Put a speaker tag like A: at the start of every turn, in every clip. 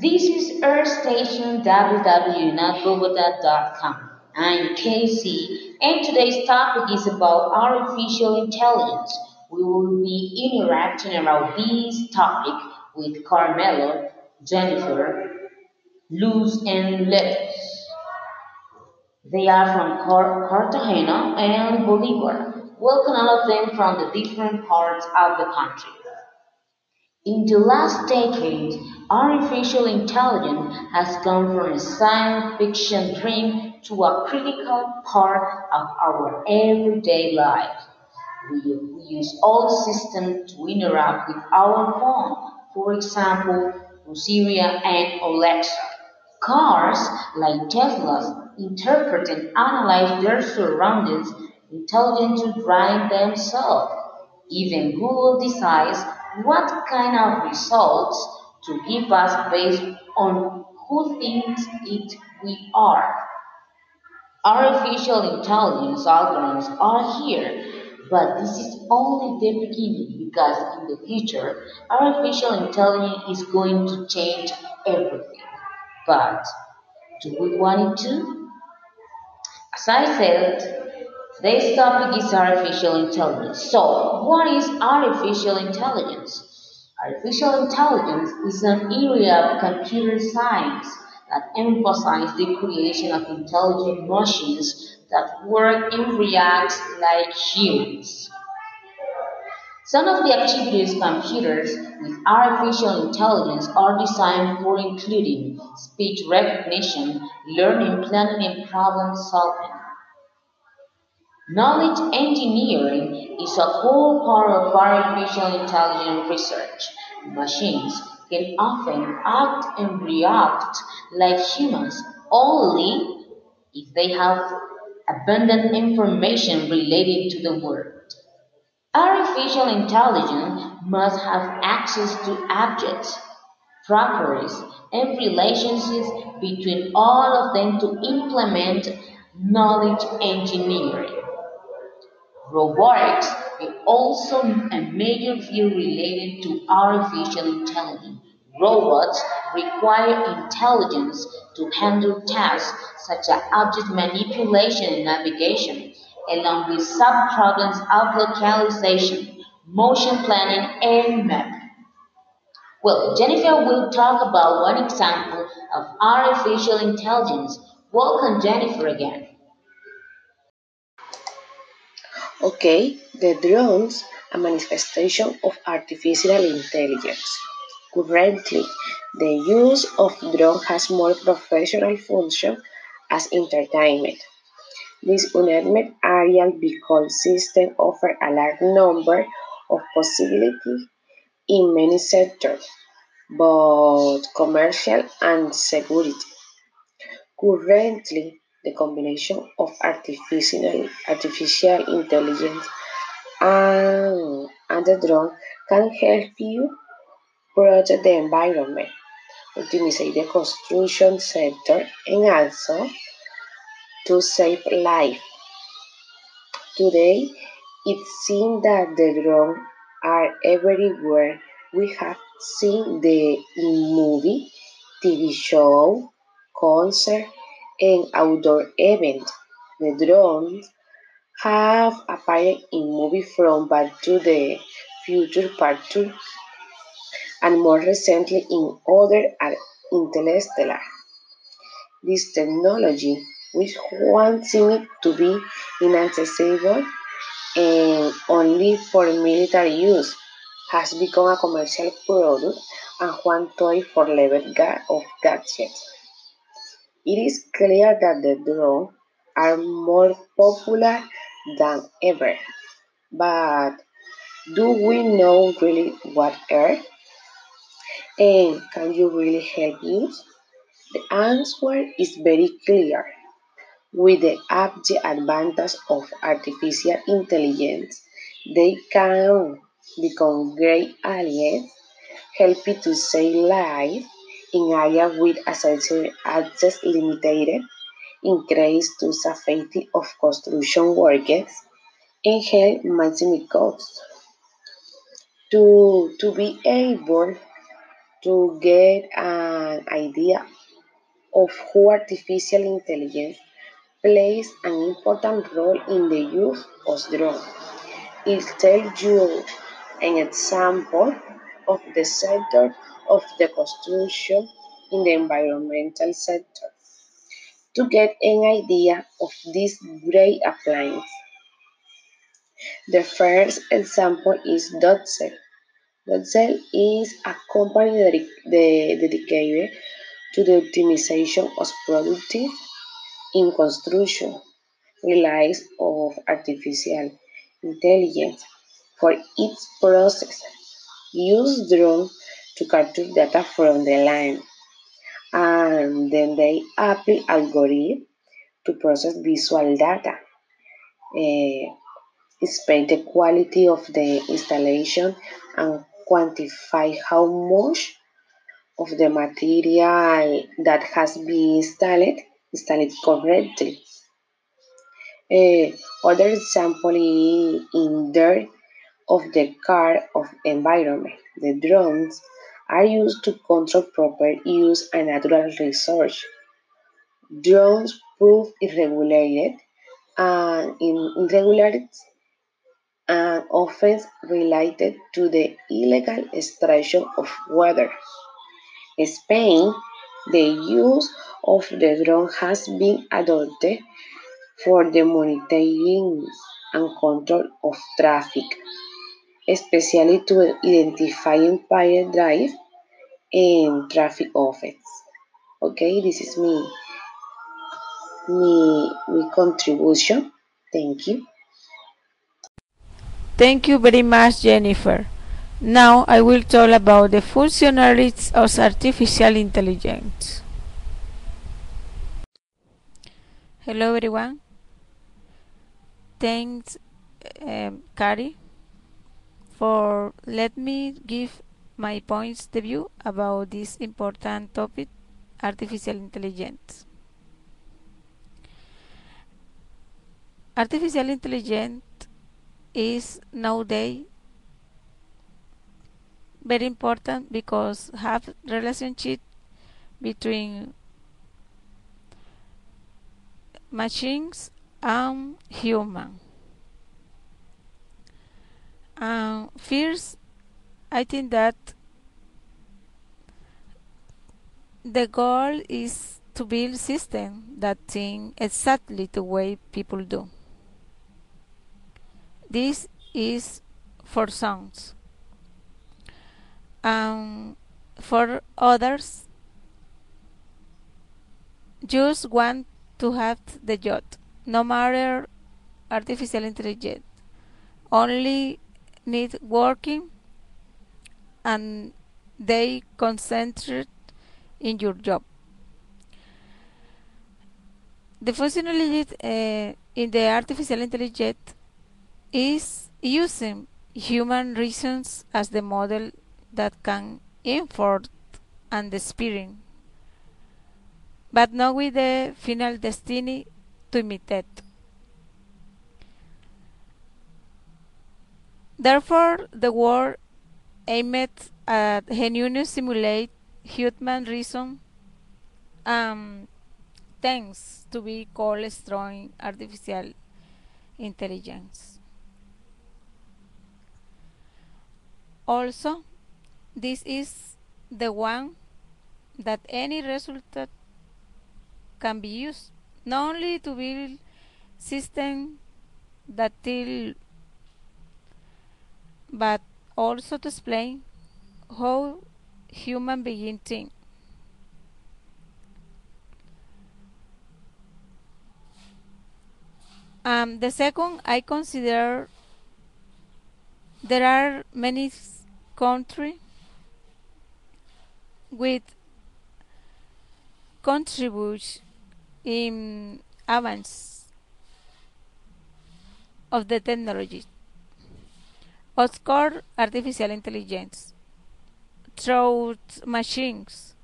A: This is Earth Station www.bogota.com. I'm Casey, and today's topic is about artificial intelligence. We will be interacting around this topic with Carmelo, Jennifer, Luz, and Lettuce. They are from Cartagena and Bolivar. Welcome all of them from the different parts of the country. In the last decade, artificial intelligence has gone from a science fiction dream to a critical part of our everyday life. We use all systems to interact with our phone, for example, Siri and Alexa. Cars like Teslas interpret and analyze their surroundings intelligently to drive themselves. Even Google decides what kind of results to give us based on who thinks it we are. Artificial intelligence algorithms are here, but this is only the beginning because in the future, artificial intelligence is going to change everything. But do we want it to? As I said, today's topic is artificial intelligence. So, what is artificial intelligence? Artificial intelligence is an area of computer science that emphasizes the creation of intelligent machines that work and react like humans. Some of the activities computers with artificial intelligence are designed for including speech recognition, learning, planning, and problem solving. Knowledge engineering is a core part of artificial intelligence research. Machines can often act and react like humans only if they have abundant information related to the world. Artificial intelligence must have access to objects, properties, and relationships between all of them to implement knowledge engineering. Robotics is also a major field related to artificial intelligence. Robots require intelligence to handle tasks such as object manipulation and navigation, along with sub-problems of localization, motion planning, and mapping. Well, Jennifer will talk about one example of artificial intelligence. Welcome, Jennifer, again.
B: Okay, the drones, a manifestation of artificial intelligence. Currently, the use of drone has more professional function as entertainment. This unnamed aerial vehicle system offers a large number of possibilities in many sectors, both commercial and security. Currently, the combination of artificial intelligence and the drone can help you protect the environment, optimize the construction sector, and also to save life. Today, it seems that the drones are everywhere. We have seen them in movie, TV show, concert, and outdoor events. The drones have appeared in movies from Back to the Future Part 2 and more recently in other are Interstellar. This technology, which once seemed to be inaccessible and only for military use, has become a commercial product and one toy for level of gadgets. It is clear that the drones are more popular than ever, but do we know really what are? And can you really help us? The answer is very clear. With the abject advantage of artificial intelligence, they can become great allies, helping to save lives in areas with access limited, increase to safety of construction workers, and help maximize costs. To be able to get an idea of how artificial intelligence plays an important role in the use of drones. It tells you an example of the sector of the construction in the environmental sector. To get an idea of this great appliance, the first example is Dotcel. Dotcel is a company dedicated to the optimization of productive in construction, relies of artificial intelligence for its process. Use drones to capture data from the land, and then they apply algorithms to process visual data, inspect the quality of the installation, and quantify how much of the material that has been installed correctly. Other example is in there of the car of environment. The drones are used to control proper use and natural resource. Drones prove irregularities and offense related to the illegal extraction of water. In Spain, the use of the drone has been adopted for the monitoring and control of traffic, especially to identify impaired drive and traffic offense. Okay, this is me contribution. Thank you.
C: Thank you very much, Jennifer. Now I will talk about the functionalities of artificial intelligence. Hello, everyone. Thanks, Kari, for let me give my points of view about this important topic, artificial intelligence. Artificial intelligence is nowadays very important because have relationship between machines and human. First, I think that the goal is to build systems that think exactly the way people do. This is for some. For others, just want to have the job. No matter artificial intelligence, only need working and they concentrate in your job. The functionality in the artificial intelligence is using human reasons as the model that can enforce and experience, but not with the final destiny to imitate. Therefore, the work aimed at genuinely simulate human reason tends to be called strong artificial intelligence. Also, this is the one that any result can be used not only to build systems that deal, but also to explain how human beings think. The second, I consider there are many countries with contribute in advance of the technology of course artificial intelligence through machines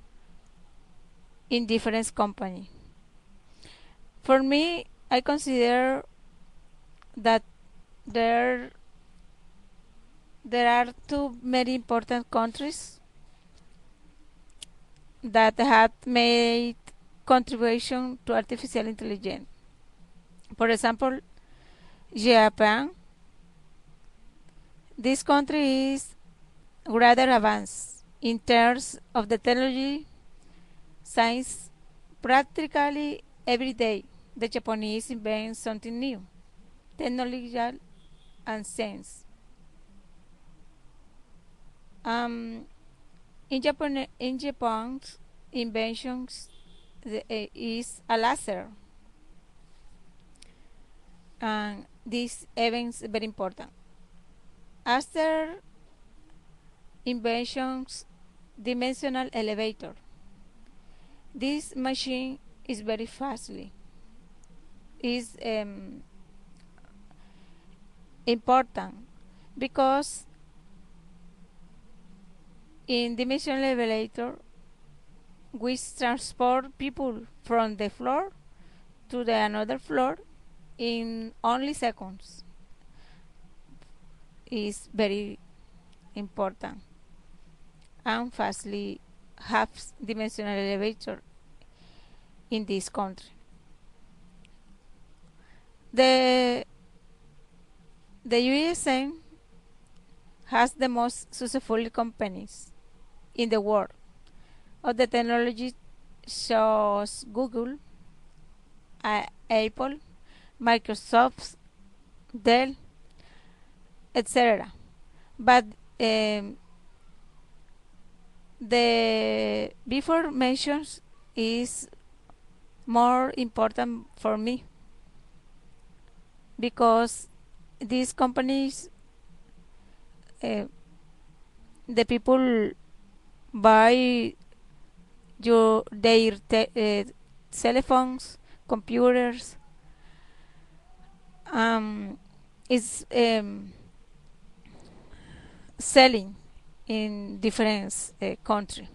C: in different companies. For me, I consider that there there are two very important countries that have made contribution to artificial intelligence. For example, Japan. This country is rather advanced in terms of the technology science. Practically every day, the Japanese invent something new, technological and science. Um, in Japan's inventions is a laser, and this event is very important. After inventions, dimensional elevator. This machine is very fastly is important because in dimensional elevator we transport people from the floor to the another floor in only seconds. Is very important and fastly have dimensional elevator in this country. The the USA has the most successful companies in the world of the technology shows Google, Apple, Microsoft, Dell, etc. But um, the before mentions is more important for me because these companies, uh, the people buy their cell phones, computers, is selling in different country.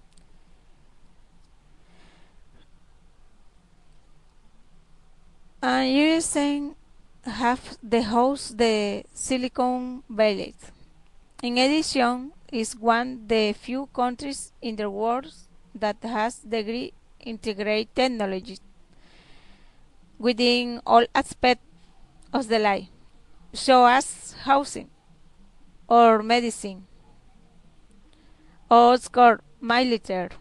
C: And USA have the host the Silicon Valley. In addition, is one the few countries in the world that has degree integrate technology within all aspects of the life, so as housing or medicine or score military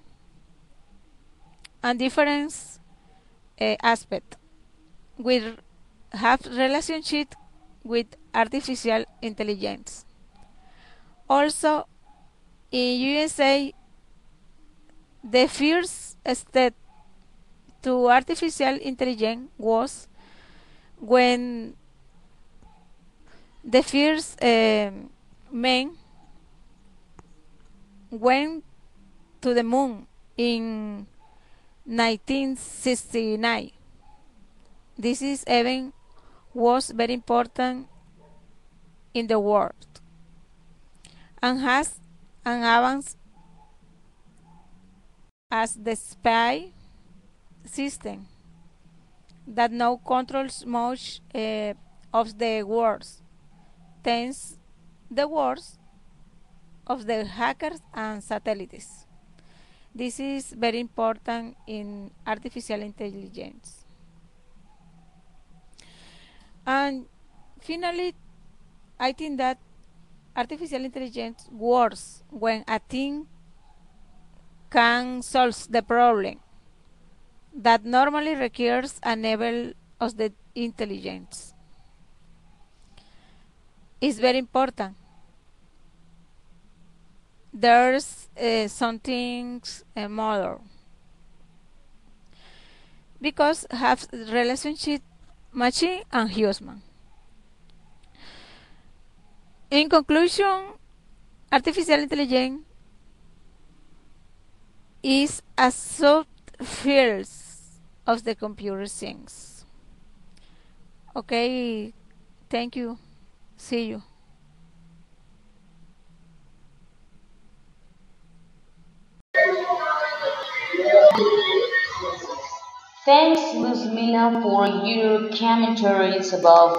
C: and different aspect will have relationship with artificial intelligence. Also, in USA, the first step to artificial intelligence was when the first men went to the moon in 1969. This is event was very important in the world and has an advance as the spy system that now controls much of the world, thanks the words of the hackers and satellites. This is very important in artificial intelligence. And finally, I think that artificial intelligence works when a team can solve the problem that normally requires a level of the intelligence. It's very important. There's some things more because have relationship machine and human. In conclusion, artificial intelligence is a subfield of the computer things. Okay, thank you. See you.
A: Thanks, Luzmina, for your commentaries about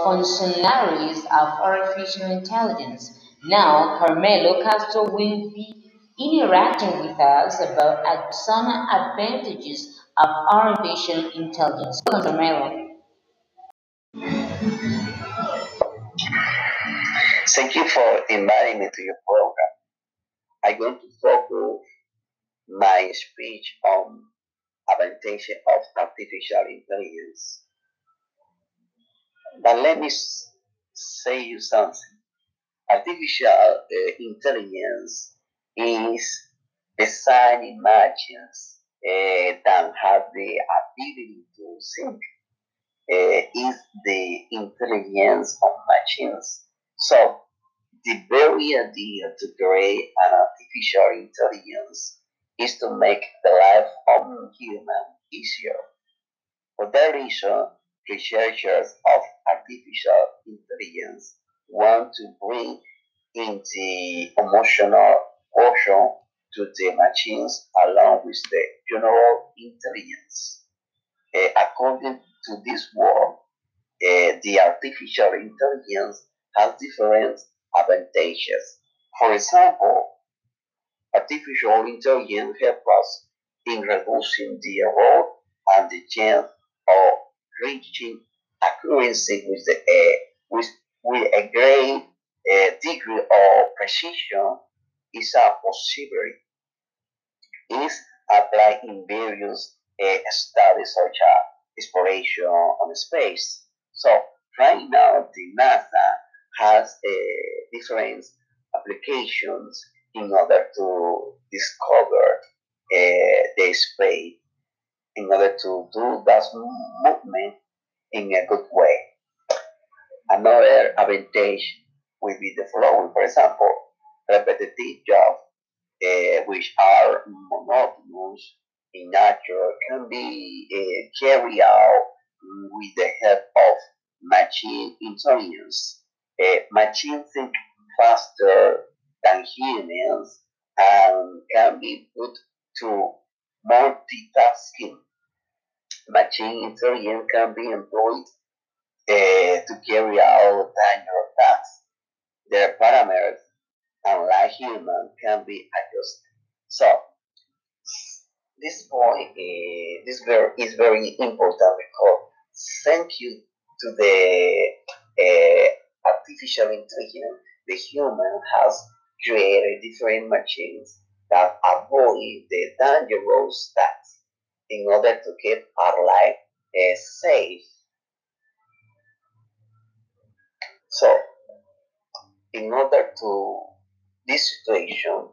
A: functionaries of artificial intelligence. Now, Carmelo Castro will be interacting with us about some advantages of artificial intelligence. Carmelo.
D: Thank you for inviting me to your program. I'm going to focus my speech on advantage of artificial intelligence. But let me say you something. Artificial intelligence is designing machines that have the ability to think. Is the intelligence of machines. So the very idea to create an artificial intelligence is to make the life of human easier. For that reason, researchers of artificial intelligence want to bring in the emotional portion to the machines along with the general intelligence. According to this work, the artificial intelligence has different advantages. For example, artificial intelligence helps us in reducing the error and the chance of reaching accuracy with a great degree of precision is a possibility. Is applied in various studies such as exploration on space. So right now, the NASA has different applications in order to discover the space, in order to do that movement in a good way. Another advantage will be the following. For example, repetitive jobs which are monotonous in nature can be carried out with the help of machine intelligence. Machines think faster than humans and can be put to multitasking. Machine intelligence can be employed to carry out dangerous tasks. Their parameters, unlike human, can be adjusted. So this point is very important because thank you to the artificial intelligence, the human has created different machines that avoid the dangerous tasks in order to keep our life safe. So in order to this situation,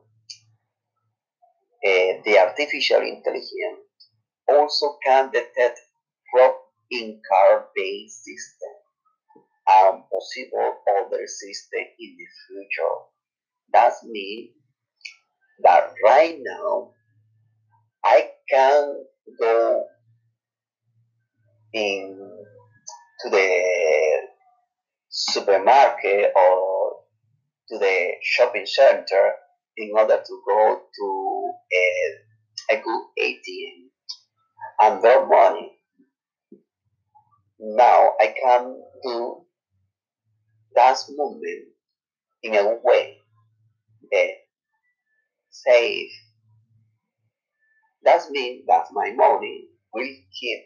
D: the artificial intelligence also can detect fraud in car-based systems and possible other systems in the future. That means that right now I can go in to the supermarket or to the shopping center in order to go to a good ATM and draw money. Now I can do that movement in a way uh, safe. That means that my money will keep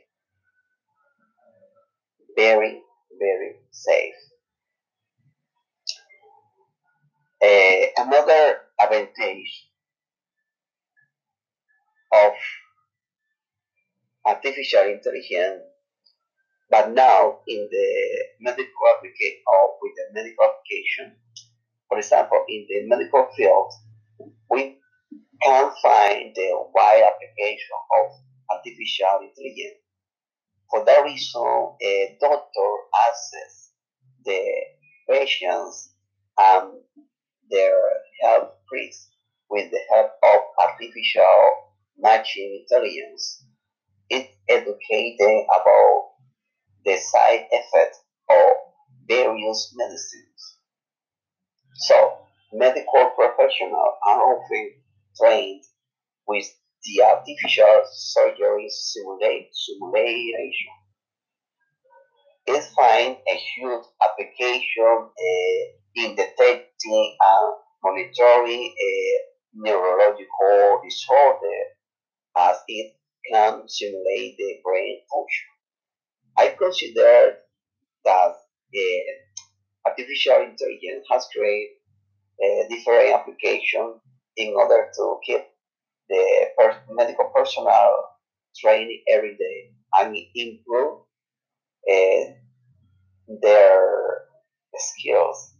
D: very, very safe. Another advantage of artificial intelligence, but now in the medical application or with the medical application, for example, in the medical field, we can find the wide application of artificial intelligence. For that reason, a doctor assesses the patients and their health risks with the help of artificial matching intelligence. It educated about the side effects of various medicines. So, medical professionals are often trained with the artificial surgery simulation. It finds a huge application in detecting and monitoring neurological disorder as it can simulate the brain function. I consider that artificial intelligence has created different applications in order to keep the medical personnel training every day and improve uh, their skills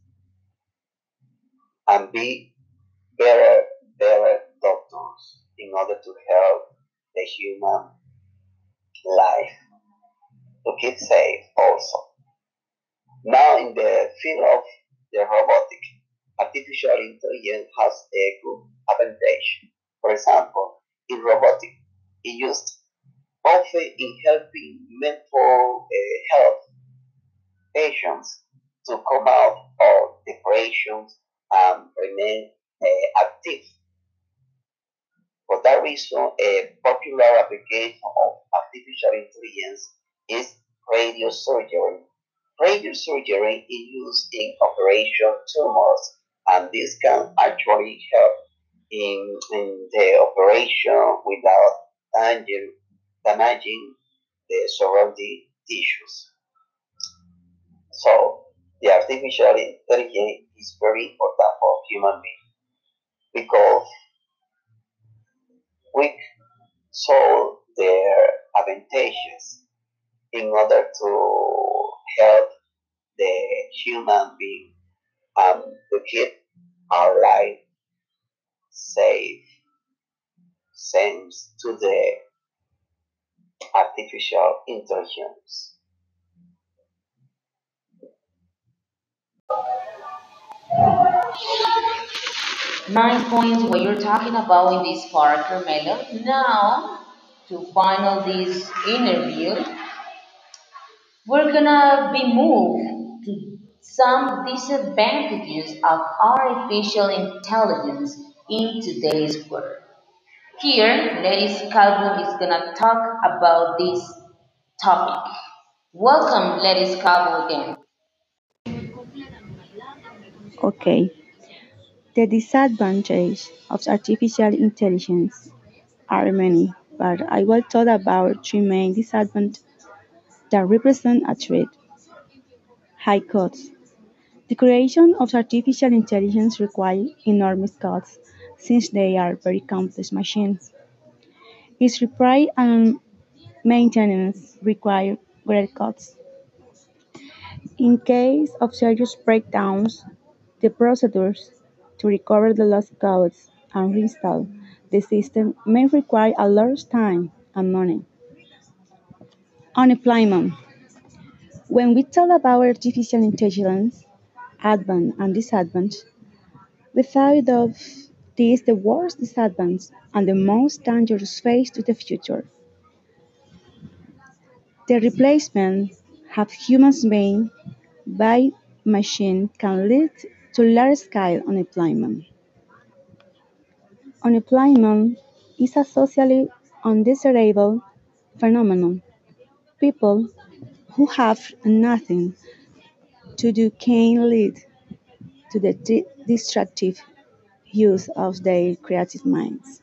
D: and be better, better doctors in order to help the human life to keep safe also. Now in the field of the robotic, artificial intelligence has a good advantage. For example, in robotic, it used often in helping mental health patients to come out of depressions and remain active. For that reason, a popular application of artificial intelligence is radiosurgery. Radiosurgery is used in operation tumors, and this can actually help in the operation without damaging the surrounding tissues. So, the artificial intelligence is very important for human beings because we saw their advantages in order to help the human being and to keep our life safe thanks to the artificial intelligence.
A: 9 points what you're talking about in this part, Carmelo. Now, to final this interview, we're gonna be moved to some disadvantages of artificial intelligence in today's world. Here, Ladies Calvo is gonna talk about this topic. Welcome, Ladies Calvo again.
E: Okay, the disadvantages of artificial intelligence are many, but I will talk about three main disadvantages that represent a threat. High costs. The creation of artificial intelligence requires enormous costs since they are very complex machines. Its repair and maintenance require great costs. In case of serious breakdowns, the procedures to recover the lost codes and reinstall the system may require a lot of time and money. Unemployment. When we talk about artificial intelligence, advance and disadvantage, without of this the worst disadvantage and the most dangerous phase to the future. The replacement of humans made by machine can lead to large-scale unemployment. Unemployment is a socially undesirable phenomenon. People who have nothing to do can lead to the destructive use of their creative minds,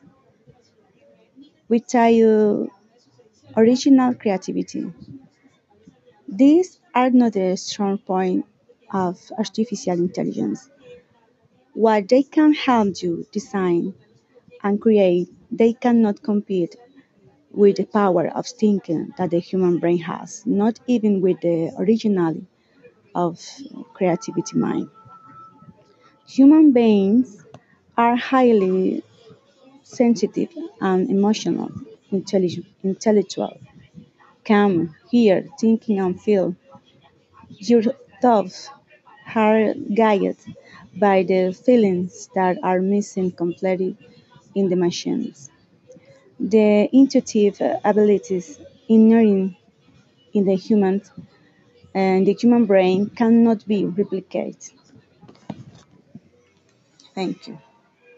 E: without original creativity. These are not the strong point of artificial intelligence. While they can help you design and create, they cannot compete with the power of thinking that the human brain has, not even with the originality of creativity mind. Human beings are highly sensitive and emotional, intellectual, can hear, thinking and feel. Your thoughts are guided by the feelings that are missing completely in the machines. The intuitive abilities inherent in the human and the human brain cannot be replicated. Thank you.